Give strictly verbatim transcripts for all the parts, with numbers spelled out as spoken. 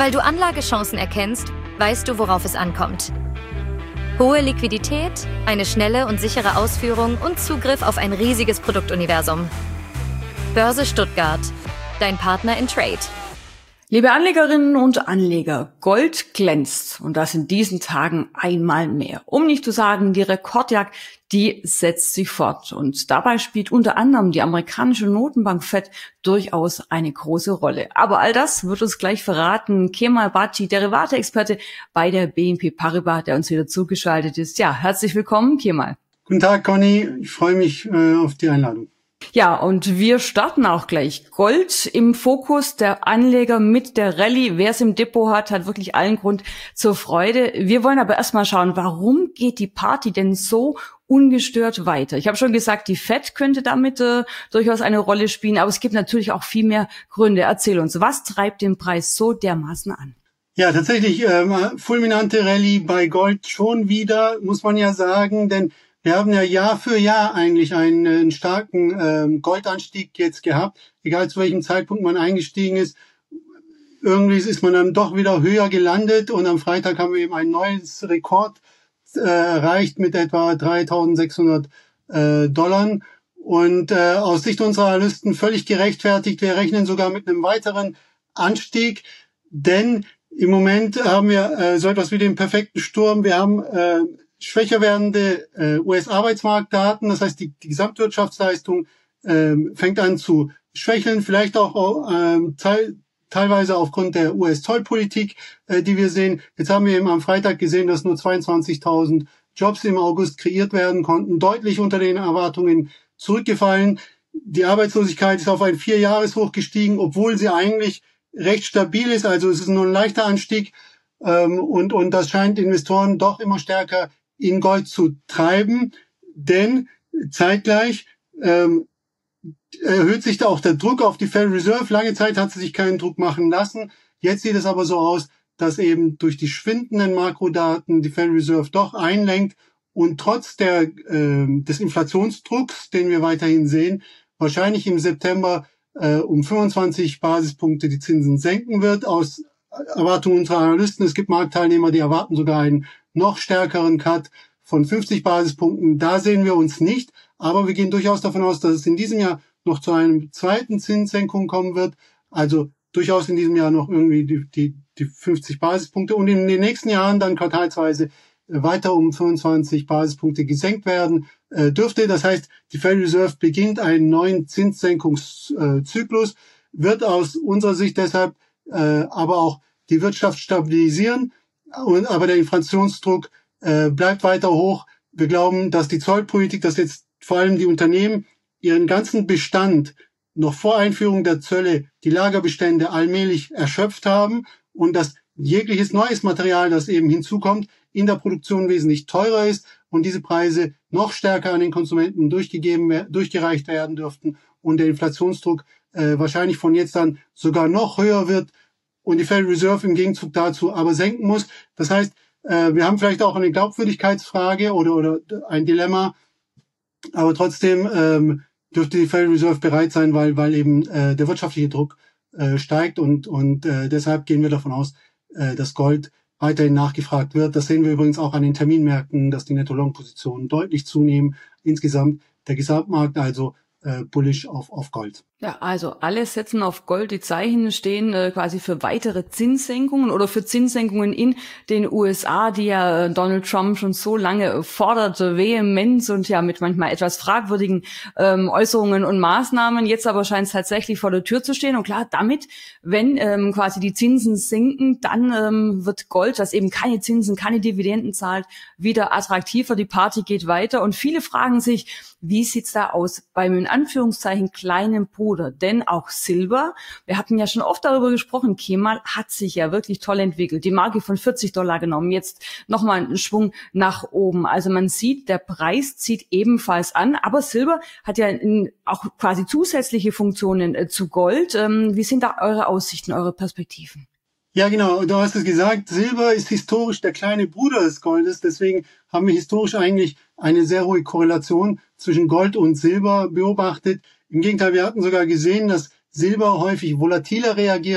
Weil du Anlagechancen erkennst, weißt du, worauf es ankommt. Hohe Liquidität, eine schnelle und sichere Ausführung und Zugriff auf ein riesiges Produktuniversum. Börse Stuttgart, dein Partner in Trade. Liebe Anlegerinnen und Anleger, Gold glänzt und das in diesen Tagen einmal mehr. Um nicht zu sagen, die Rekordjagd, die setzt sich fort. Und dabei spielt unter anderem die amerikanische Notenbank Fed durchaus eine große Rolle. Aber all das wird uns gleich verraten Kemal Bhatti, Derivate-Experte bei der B N P Paribas, der uns wieder zugeschaltet ist. Ja, herzlich willkommen, Kemal. Guten Tag, Conny. Ich freue mich äh, auf die Einladung. Ja, und wir starten auch gleich. Gold im Fokus der Anleger mit der Rallye. Wer es im Depot hat, hat wirklich allen Grund zur Freude. Wir wollen aber erstmal schauen, warum geht die Party denn so ungestört weiter? Ich habe schon gesagt, die Fed könnte damit äh, durchaus eine Rolle spielen, aber es gibt natürlich auch viel mehr Gründe. Erzähl uns, was treibt den Preis so dermaßen an? Ja, tatsächlich, ähm, fulminante Rallye bei Gold schon wieder, muss man ja sagen, denn wir haben ja Jahr für Jahr eigentlich einen, einen starken ähm, Goldanstieg jetzt gehabt, egal zu welchem Zeitpunkt man eingestiegen ist. Irgendwie ist man dann doch wieder höher gelandet und am Freitag haben wir eben ein neues Rekord äh, erreicht mit etwa dreitausendsechshundert äh, Dollar. Und äh, aus Sicht unserer Analysten völlig gerechtfertigt. Wir rechnen sogar mit einem weiteren Anstieg, denn im Moment haben wir äh, so etwas wie den perfekten Sturm. Wir haben äh, schwächer werdende äh, U S-Arbeitsmarktdaten, das heißt, die, die Gesamtwirtschaftsleistung ähm, fängt an zu schwächeln, vielleicht auch ähm, teil, teilweise aufgrund der U S-Zollpolitik, äh, die wir sehen. Jetzt haben wir eben am Freitag gesehen, dass nur zweiundzwanzigtausend Jobs im August kreiert werden konnten, deutlich unter den Erwartungen zurückgefallen. Die Arbeitslosigkeit ist auf ein Vierjahreshoch gestiegen, obwohl sie eigentlich recht stabil ist, also es ist nur ein leichter Anstieg ähm, und, und das scheint Investoren doch immer stärker in Gold zu treiben, denn zeitgleich ähm, erhöht sich da auch der Druck auf die Federal Reserve. Lange Zeit hat sie sich keinen Druck machen lassen. Jetzt sieht es aber so aus, dass eben durch die schwindenden Makrodaten die Federal Reserve doch einlenkt und trotz der äh, des Inflationsdrucks, den wir weiterhin sehen, wahrscheinlich im September äh, um fünfundzwanzig Basispunkte die Zinsen senken wird. Aus Erwartungen unserer Analysten, es gibt Marktteilnehmer, die erwarten sogar einen noch stärkeren Cut von fünfzig Basispunkten. Da sehen wir uns nicht, aber wir gehen durchaus davon aus, dass es in diesem Jahr noch zu einem zweiten Zinssenkung kommen wird. Also durchaus in diesem Jahr noch irgendwie die, die, die fünfzig Basispunkte und in den nächsten Jahren dann quartalsweise weiter um fünfundzwanzig Basispunkte gesenkt werden äh, dürfte. Das heißt, die Federal Reserve beginnt einen neuen Zinssenkungszyklus, wird aus unserer Sicht deshalb äh, aber auch die Wirtschaft stabilisieren. Und, aber der Inflationsdruck äh, bleibt weiter hoch. Wir glauben, dass die Zollpolitik, dass jetzt vor allem die Unternehmen ihren ganzen Bestand noch vor Einführung der Zölle, die Lagerbestände allmählich erschöpft haben und dass jegliches neues Material, das eben hinzukommt, in der Produktion wesentlich teurer ist und diese Preise noch stärker an den Konsumenten durchgegeben, durchgereicht werden dürften und der Inflationsdruck äh, wahrscheinlich von jetzt an sogar noch höher wird und die Federal Reserve im Gegenzug dazu aber senken muss. Das heißt, äh, wir haben vielleicht auch eine Glaubwürdigkeitsfrage oder, oder ein Dilemma, aber trotzdem ähm, dürfte die Federal Reserve bereit sein, weil, weil eben äh, der wirtschaftliche Druck äh, steigt und, und äh, deshalb gehen wir davon aus, äh, dass Gold weiterhin nachgefragt wird. Das sehen wir übrigens auch an den Terminmärkten, dass die Netto-Long-Positionen deutlich zunehmen. Insgesamt der Gesamtmarkt also äh, bullish auf, auf Gold. Ja, also alle setzen auf Gold. Die Zeichen stehen äh, quasi für weitere Zinssenkungen oder für Zinssenkungen in den U S A, die ja äh, Donald Trump schon so lange fordert, vehement und ja mit manchmal etwas fragwürdigen ähm, Äußerungen und Maßnahmen. Jetzt aber scheint es tatsächlich vor der Tür zu stehen. Und klar, damit, wenn ähm, quasi die Zinsen sinken, dann ähm, wird Gold, das eben keine Zinsen, keine Dividenden zahlt, wieder attraktiver. Die Party geht weiter und viele fragen sich, wie sieht's da aus beim in Anführungszeichen kleinen Bruder? Denn auch Silber, wir hatten ja schon oft darüber gesprochen, Kemal, hat sich ja wirklich toll entwickelt. Die Marke von vierzig Dollar genommen, jetzt nochmal einen Schwung nach oben. Also man sieht, der Preis zieht ebenfalls an, aber Silber hat ja in, auch quasi zusätzliche Funktionen äh, zu Gold. Ähm, wie sind da eure Aussichten, eure Perspektiven? Ja, genau. Du hast es gesagt. Silber ist historisch der kleine Bruder des Goldes. Deswegen haben wir historisch eigentlich eine sehr hohe Korrelation zwischen Gold und Silber beobachtet. Im Gegenteil, wir hatten sogar gesehen, dass Silber häufig volatiler reagiert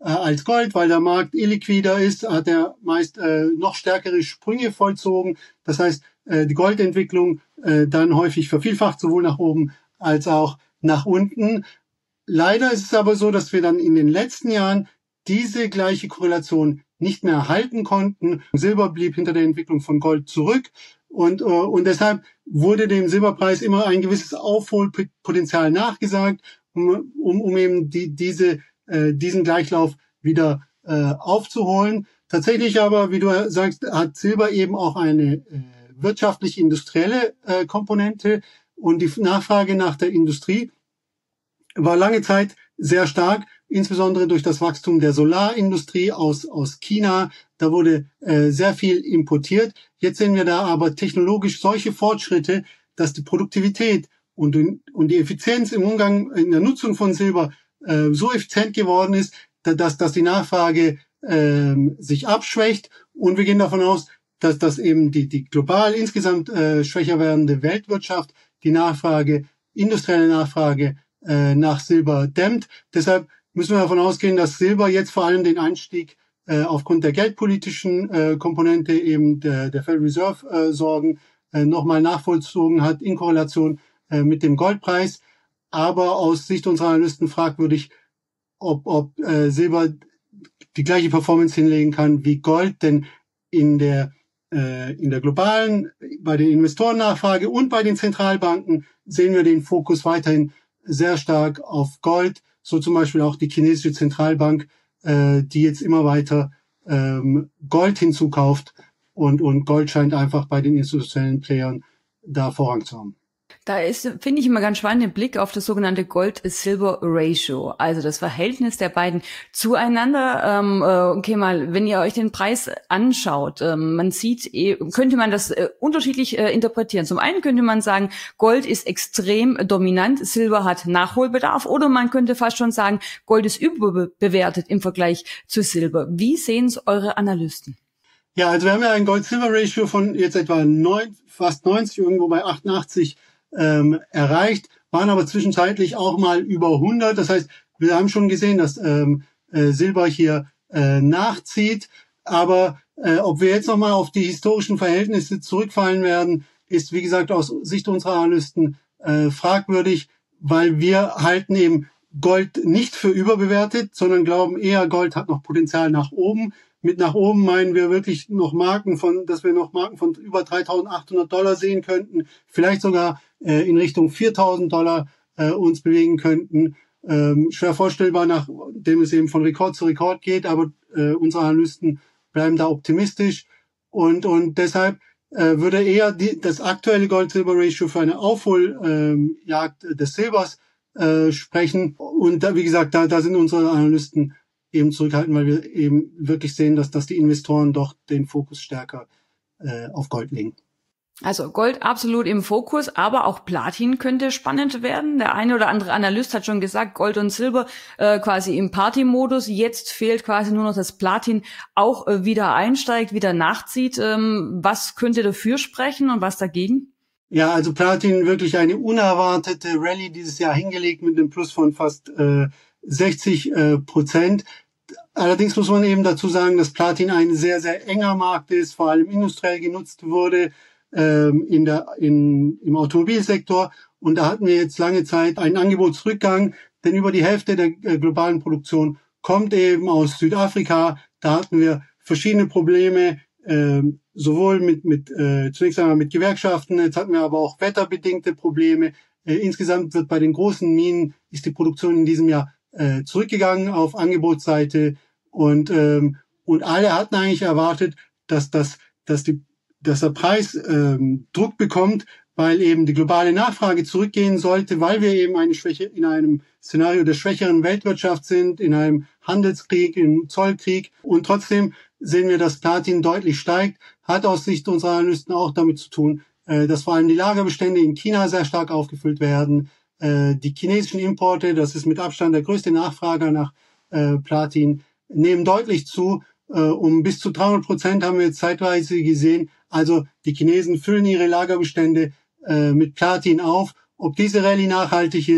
äh, als Gold, weil der Markt illiquider ist, hat er meist äh, noch stärkere Sprünge vollzogen. Das heißt, äh, die Goldentwicklung äh, dann häufig vervielfacht, sowohl nach oben als auch nach unten. Leider ist es aber so, dass wir dann in den letzten Jahren diese gleiche Korrelation nicht mehr erhalten konnten. Silber blieb hinter der Entwicklung von Gold zurück und, äh, und deshalb wurde dem Silberpreis immer ein gewisses Aufholpotenzial nachgesagt, um, um, um eben die, diese, äh, diesen Gleichlauf wieder äh, aufzuholen. Tatsächlich aber, wie du sagst, hat Silber eben auch eine äh, wirtschaftlich-industrielle äh, Komponente und die Nachfrage nach der Industrie war lange Zeit sehr stark, insbesondere durch das Wachstum der Solarindustrie aus aus China. Da wurde äh, sehr viel importiert. Jetzt sehen wir da aber technologisch solche Fortschritte, dass die Produktivität und und die Effizienz im Umgang in der Nutzung von Silber äh, so effizient geworden ist, dass dass die Nachfrage äh, sich abschwächt. Und wir gehen davon aus, dass dass eben die die global insgesamt äh, schwächer werdende Weltwirtschaft die Nachfrage, industrielle Nachfrage äh, nach Silber dämmt. Deshalb müssen wir davon ausgehen, dass Silber jetzt vor allem den Einstieg äh, aufgrund der geldpolitischen äh, Komponente eben der, der Federal Reserve äh, Sorgen äh, nochmal nachvollzogen hat in Korrelation äh, mit dem Goldpreis. Aber aus Sicht unserer Analysten fragwürdig, ob, ob äh, Silber die gleiche Performance hinlegen kann wie Gold, denn in der äh, in der globalen, bei den Investorennachfrage und bei den Zentralbanken sehen wir den Fokus weiterhin sehr stark auf Gold, so zum Beispiel auch die chinesische Zentralbank, äh, die jetzt immer weiter ähm, Gold hinzukauft und und Gold scheint einfach bei den institutionellen Playern da Vorrang zu haben. Da ist, finde ich, immer ganz spannend, den Blick auf das sogenannte Gold-Silber-Ratio, also das Verhältnis der beiden zueinander. Ähm, äh, okay, mal, wenn ihr euch den Preis anschaut, ähm, man sieht, eh, könnte man das äh, unterschiedlich äh, interpretieren. Zum einen könnte man sagen, Gold ist extrem dominant, Silber hat Nachholbedarf, oder man könnte fast schon sagen, Gold ist überbewertet im Vergleich zu Silber. Wie sehen es eure Analysten? Ja, also wir haben ja ein Gold-Silber-Ratio von jetzt etwa neun, fast neunzig, irgendwo bei achtundachtzig ähm, erreicht, waren aber zwischenzeitlich auch mal über hundert. Das heißt, wir haben schon gesehen, dass ähm, äh, Silber hier äh, nachzieht. Aber äh, ob wir jetzt nochmal auf die historischen Verhältnisse zurückfallen werden, ist, wie gesagt, aus Sicht unserer Analysten äh, fragwürdig, weil wir halten eben Gold nicht für überbewertet, sondern glauben eher, Gold hat noch Potenzial nach oben. Mit nach oben meinen wir wirklich noch Marken von, dass wir noch Marken von über dreitausendachthundert Dollar sehen könnten, vielleicht sogar äh, in Richtung viertausend Dollar äh, uns bewegen könnten. Ähm, schwer vorstellbar, nachdem es eben von Rekord zu Rekord geht, aber äh, unsere Analysten bleiben da optimistisch und und deshalb äh, würde eher die, das aktuelle Gold-Silber-Ratio für eine Aufholjagd äh, des Silbers äh, sprechen. Und da, wie gesagt, da, da sind unsere Analysten eben zurückhalten, weil wir eben wirklich sehen, dass, dass die Investoren doch den Fokus stärker äh, auf Gold legen. Also Gold absolut im Fokus, aber auch Platin könnte spannend werden. Der eine oder andere Analyst hat schon gesagt, Gold und Silber äh, quasi im Party-Modus. Jetzt fehlt quasi nur noch, dass Platin auch äh, wieder einsteigt, wieder nachzieht. Ähm, was könnte dafür sprechen und was dagegen? Ja, also Platin wirklich eine unerwartete Rallye dieses Jahr hingelegt mit einem Plus von fast äh, sechzig Prozent. Allerdings muss man eben dazu sagen, dass Platin ein sehr, sehr enger Markt ist, vor allem industriell genutzt wurde ähm, in der, in, im Automobilsektor. Und da hatten wir jetzt lange Zeit einen Angebotsrückgang, denn über die Hälfte der äh, globalen Produktion kommt eben aus Südafrika. Da hatten wir verschiedene Probleme, äh, sowohl mit, mit äh, zunächst einmal mit Gewerkschaften, jetzt hatten wir aber auch wetterbedingte Probleme. Äh, insgesamt wird bei den großen Minen, ist die Produktion in diesem Jahr äh, zurückgegangen auf Angebotsseite und ähm, und alle hatten eigentlich erwartet, dass das dass die dass der Preis ähm, Druck bekommt, weil eben die globale Nachfrage zurückgehen sollte, weil wir eben eine Schwäche in einem Szenario der schwächeren Weltwirtschaft sind, in einem Handelskrieg, im Zollkrieg, und trotzdem sehen wir, dass Platin deutlich steigt, hat aus Sicht unserer Analysten auch damit zu tun, äh, dass vor allem die Lagerbestände in China sehr stark aufgefüllt werden. Die chinesischen Importe, das ist mit Abstand der größte Nachfrager nach äh, Platin, nehmen deutlich zu. Äh, um bis zu dreihundert Prozent haben wir jetzt zeitweise gesehen. Also die Chinesen füllen ihre Lagerbestände äh, mit Platin auf. Ob diese Rallye nachhaltig ist,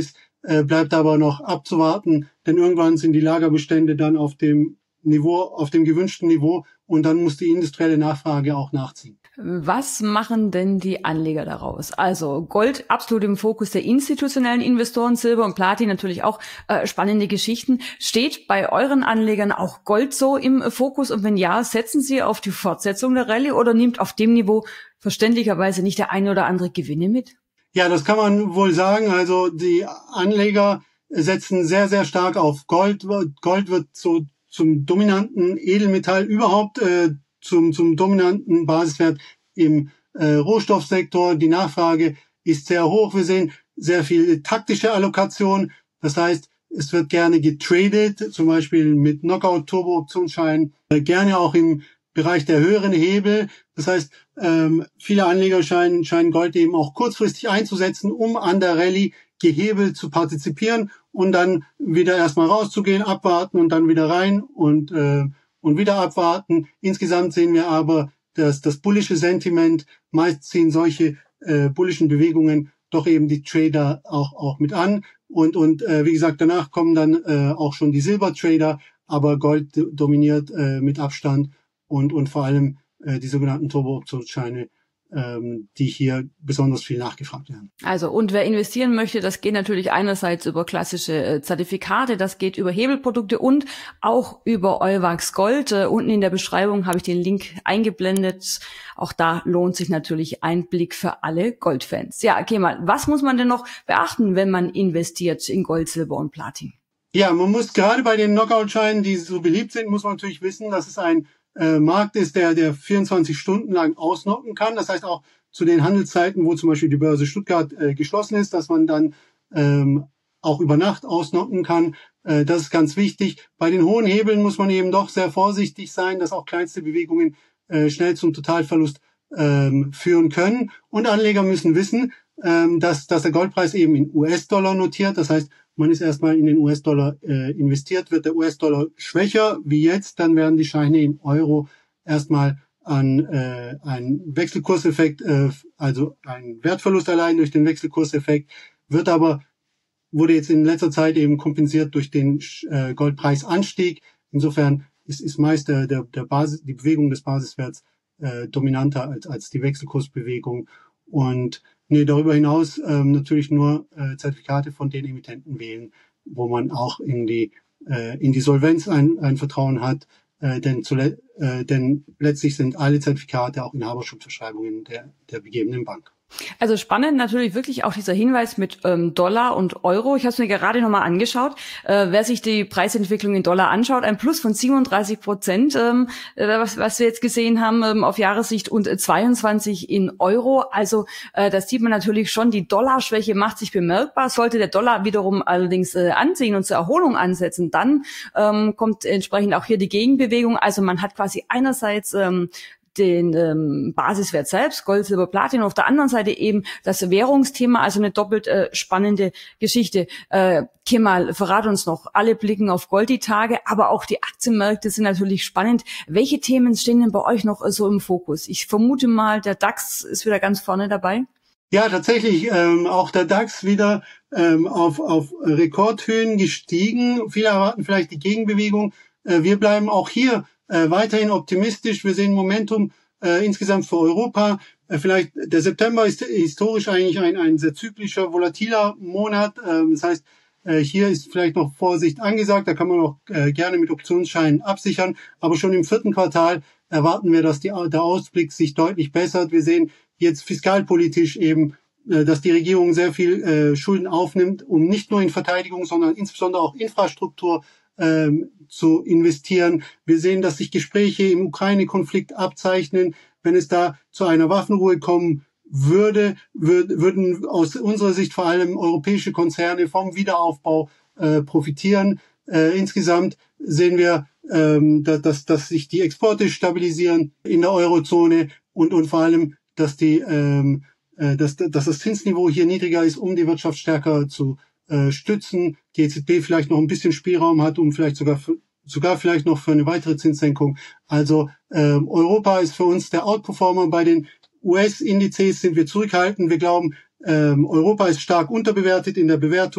äh, bleibt aber noch abzuwarten, denn irgendwann sind die Lagerbestände dann auf dem Niveau, auf dem gewünschten Niveau und dann muss die industrielle Nachfrage auch nachziehen. Was machen denn die Anleger daraus? Also Gold absolut im Fokus der institutionellen Investoren, Silber und Platin natürlich auch äh, spannende Geschichten. Steht bei euren Anlegern auch Gold so im Fokus? Und wenn ja, setzen Sie auf die Fortsetzung der Rallye oder nimmt auf dem Niveau verständlicherweise nicht der eine oder andere Gewinne mit? Ja, das kann man wohl sagen. Also die Anleger setzen sehr, sehr stark auf Gold. Gold wird so zum dominanten Edelmetall überhaupt, äh, zum, zum dominanten Basiswert im äh, Rohstoffsektor. Die Nachfrage ist sehr hoch. Wir sehen sehr viel taktische Allokation. Das heißt, es wird gerne getradet, zum Beispiel mit Knockout-Turbo-Optionsscheinen, äh, gerne auch im Bereich der höheren Hebel. Das heißt, ähm, viele Anleger scheinen, scheinen Gold eben auch kurzfristig einzusetzen, um an der Rallye gehebelt zu partizipieren und dann wieder erstmal rauszugehen, abwarten und dann wieder rein und äh, und wieder abwarten. Insgesamt sehen wir aber, dass das bullische Sentiment, meist ziehen solche äh, bullischen Bewegungen doch eben die Trader auch auch mit an. Und und äh, wie gesagt, danach kommen dann äh, auch schon die Silbertrader, aber Gold dominiert äh, mit Abstand und und vor allem äh, die sogenannten Turbo-Optionsscheine, ähm, die hier besonders viel nachgefragt werden. Also, und wer investieren möchte, das geht natürlich einerseits über klassische äh, Zertifikate, das geht über Hebelprodukte und auch über Euwax Gold. Äh, unten in der Beschreibung habe ich den Link eingeblendet. Auch da lohnt sich natürlich ein Blick für alle Goldfans. Ja, Kemal, was muss man denn noch beachten, wenn man investiert in Gold, Silber und Platin? Ja, man muss gerade bei den Knockout-Scheinen, die so beliebt sind, muss man natürlich wissen, dass es ein Äh, Markt ist, der der vierundzwanzig Stunden lang ausnocken kann. Das heißt auch zu den Handelszeiten, wo zum Beispiel die Börse Stuttgart äh, geschlossen ist, dass man dann ähm, auch über Nacht ausnocken kann. Äh, das ist ganz wichtig. Bei den hohen Hebeln muss man eben doch sehr vorsichtig sein, dass auch kleinste Bewegungen äh, schnell zum Totalverlust ähm, führen können. Und Anleger müssen wissen, ähm, dass, dass der Goldpreis eben in U S-Dollar notiert. Das heißt, man ist erstmal in den U S-Dollar äh, investiert, wird der U S-Dollar schwächer wie jetzt, dann werden die Scheine in Euro erstmal an äh, einen Wechselkurseffekt, äh, also einen Wertverlust erleiden durch den Wechselkurseffekt, wird aber, wurde jetzt in letzter Zeit eben kompensiert durch den äh, Goldpreisanstieg. Insofern ist, ist meist der, der, der Basis, die Bewegung des Basiswerts äh, dominanter als, als die Wechselkursbewegung. Und nee, darüber hinaus ähm, natürlich nur äh, Zertifikate von den Emittenten wählen, wo man auch in die äh, in die Solvenz ein, ein Vertrauen hat, äh, denn, zule- äh, denn letztlich sind alle Zertifikate auch Inhaberschutzverschreibungen der der begebenen Bank. Also spannend natürlich wirklich auch dieser Hinweis mit ähm, Dollar und Euro. Ich habe es mir gerade nochmal angeschaut. Äh, wer sich die Preisentwicklung in Dollar anschaut, ein Plus von siebenunddreißig Prozent, ähm, was, was wir jetzt gesehen haben ähm, auf Jahressicht und zweiundzwanzig in Euro. Also äh, das sieht man natürlich schon, die Dollarschwäche macht sich bemerkbar. Sollte der Dollar wiederum allerdings äh, anziehen und zur Erholung ansetzen, dann ähm, kommt entsprechend auch hier die Gegenbewegung. Also man hat quasi einerseits ähm, den ähm, Basiswert selbst, Gold, Silber, Platin, und auf der anderen Seite eben das Währungsthema, also eine doppelt äh, spannende Geschichte. Äh, Kemal, verrat uns noch, alle blicken auf Gold die Tage, aber auch die Aktienmärkte sind natürlich spannend. Welche Themen stehen denn bei euch noch äh, so im Fokus? Ich vermute mal, der DAX ist wieder ganz vorne dabei. Ja, tatsächlich, ähm, auch der DAX wieder ähm, auf, auf Rekordhöhen gestiegen. Viele erwarten vielleicht die Gegenbewegung. Äh, wir bleiben auch hier Äh, weiterhin optimistisch. Wir sehen Momentum äh, insgesamt für Europa. Äh, vielleicht der September ist historisch eigentlich ein, ein sehr zyklischer, volatiler Monat. Ähm, das heißt, äh, hier ist vielleicht noch Vorsicht angesagt. Da kann man auch äh, gerne mit Optionsscheinen absichern. Aber schon im vierten Quartal erwarten wir, dass die, der Ausblick sich deutlich bessert. Wir sehen jetzt fiskalpolitisch eben, äh, dass die Regierung sehr viel äh, Schulden aufnimmt, um nicht nur in Verteidigung, sondern insbesondere auch Infrastruktur Ähm, zu investieren. Wir sehen, dass sich Gespräche im Ukraine-Konflikt abzeichnen. Wenn es da zu einer Waffenruhe kommen würde, würd, würden aus unserer Sicht vor allem europäische Konzerne vom Wiederaufbau äh, profitieren. Äh, insgesamt sehen wir, ähm, dass, dass, dass sich die Exporte stabilisieren in der Eurozone und, und vor allem, dass, die, ähm, äh, dass, dass das Zinsniveau hier niedriger ist, um die Wirtschaft stärker zu Äh, stützen, die E Z B vielleicht noch ein bisschen Spielraum hat, um vielleicht sogar für, sogar vielleicht noch für eine weitere Zinssenkung. Also ähm, Europa ist für uns der Outperformer. Bei den U S-Indizes sind wir zurückhaltend. Wir glauben, ähm, Europa ist stark unterbewertet in der Bewertung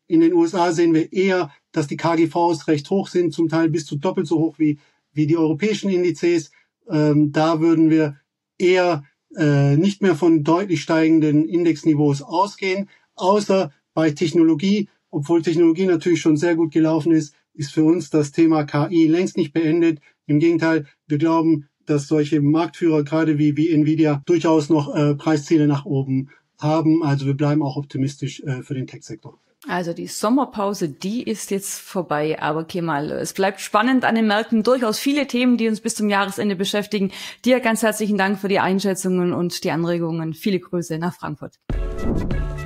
In den U S A sehen wir eher, dass die K G Vs recht hoch sind, zum Teil bis zu doppelt so hoch wie, wie die europäischen Indizes. Ähm, da würden wir eher äh, nicht mehr von deutlich steigenden Indexniveaus ausgehen, außer bei Technologie. Obwohl Technologie natürlich schon sehr gut gelaufen ist, ist für uns das Thema K I längst nicht beendet. Im Gegenteil, wir glauben, dass solche Marktführer, gerade wie, wie Nvidia, durchaus noch äh, Preisziele nach oben haben. Also wir bleiben auch optimistisch äh, für den Tech-Sektor. Also die Sommerpause, die ist jetzt vorbei, aber Kemal, es bleibt spannend an den Märkten, durchaus viele Themen, die uns bis zum Jahresende beschäftigen. Dir ganz herzlichen Dank für die Einschätzungen und die Anregungen. Viele Grüße nach Frankfurt.